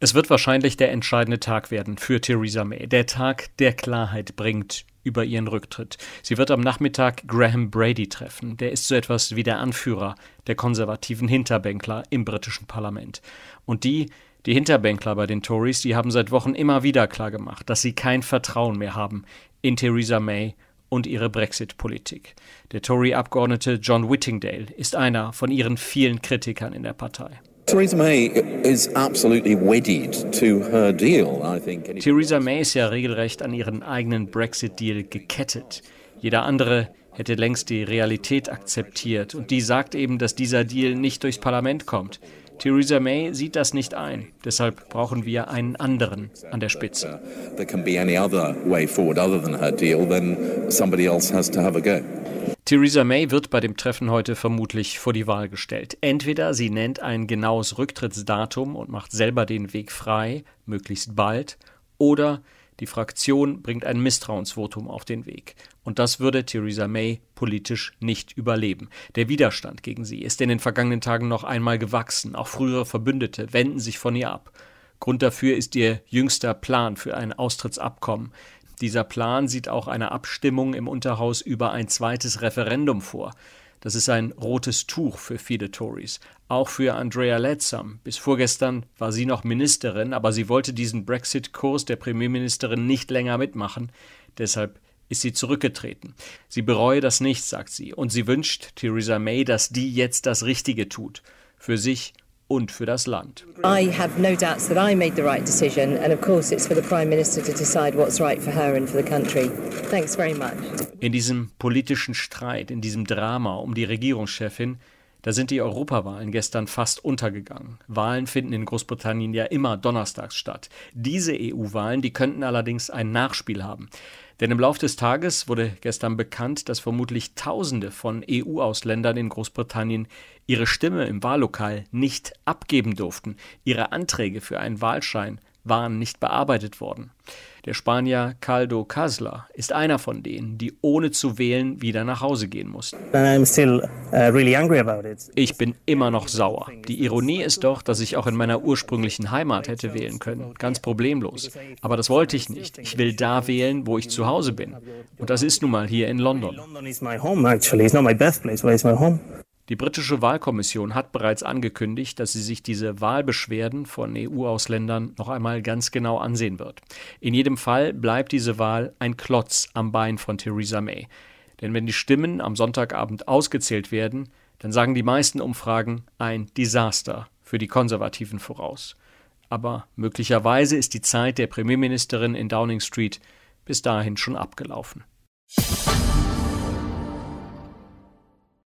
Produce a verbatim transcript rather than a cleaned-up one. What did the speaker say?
Es wird wahrscheinlich der entscheidende Tag werden für Theresa May. Der Tag, der Klarheit bringt über ihren Rücktritt. Sie wird am Nachmittag Graham Brady treffen. Der ist so etwas wie der Anführer der konservativen Hinterbänkler im britischen Parlament. Und die, die Hinterbänkler bei den Tories, die haben seit Wochen immer wieder klargemacht, dass sie kein Vertrauen mehr haben in Theresa May und ihre Brexit-Politik. Der Tory-Abgeordnete John Whittingdale ist einer von ihren vielen Kritikern in der Partei. Theresa May is absolutely wedded to her deal, I think. Theresa May ist ja regelrecht an ihren eigenen Brexit-Deal gekettet. Jeder andere hätte längst die Realität akzeptiert. Und die sagt eben, dass dieser Deal nicht durchs Parlament kommt. Theresa May sieht das nicht ein. Deshalb brauchen wir einen anderen an der Spitze. There can be any other way forward other than her deal, then somebody else has to have a go. Theresa May wird bei dem Treffen heute vermutlich vor die Wahl gestellt. Entweder sie nennt ein genaues Rücktrittsdatum und macht selber den Weg frei, möglichst bald, oder die Fraktion bringt ein Misstrauensvotum auf den Weg. Und das würde Theresa May politisch nicht überleben. Der Widerstand gegen sie ist in den vergangenen Tagen noch einmal gewachsen. Auch frühere Verbündete wenden sich von ihr ab. Grund dafür ist ihr jüngster Plan für ein Austrittsabkommen. Dieser Plan sieht auch eine Abstimmung im Unterhaus über ein zweites Referendum vor. Das ist ein rotes Tuch für viele Tories. Auch für Andrea Leadsom. Bis vorgestern war sie noch Ministerin, aber sie wollte diesen Brexit-Kurs der Premierministerin nicht länger mitmachen. Deshalb ist sie zurückgetreten. Sie bereue das nicht, sagt sie. Und sie wünscht Theresa May, dass die jetzt das Richtige tut. Für sich und für das Land. I have no doubts that I made the right decision, and of course it's for the Prime Minister to decide what's right for her and for the country. Thanks very much. In diesem politischen Streit, in diesem Drama um die Regierungschefin, da sind die Europawahlen gestern fast untergegangen. Wahlen finden in Großbritannien ja immer donnerstags statt. Diese E U-Wahlen, die könnten allerdings ein Nachspiel haben. Denn im Laufe des Tages wurde gestern bekannt, dass vermutlich Tausende von E U-Ausländern in Großbritannien ihre Stimme im Wahllokal nicht abgeben durften. Ihre Anträge für einen Wahlschein waren nicht bearbeitet worden. Der Spanier Caldo Casla ist einer von denen, die ohne zu wählen wieder nach Hause gehen mussten. Ich bin immer noch sauer. Die Ironie ist doch, dass ich auch in meiner ursprünglichen Heimat hätte wählen können. Ganz problemlos. Aber das wollte ich nicht. Ich will da wählen, wo ich zu Hause bin. Und das ist nun mal hier in London. Die britische Wahlkommission hat bereits angekündigt, dass sie sich diese Wahlbeschwerden von E U-Ausländern noch einmal ganz genau ansehen wird. In jedem Fall bleibt diese Wahl ein Klotz am Bein von Theresa May. Denn wenn die Stimmen am Sonntagabend ausgezählt werden, dann sagen die meisten Umfragen ein Desaster für die Konservativen voraus. Aber möglicherweise ist die Zeit der Premierministerin in Downing Street bis dahin schon abgelaufen.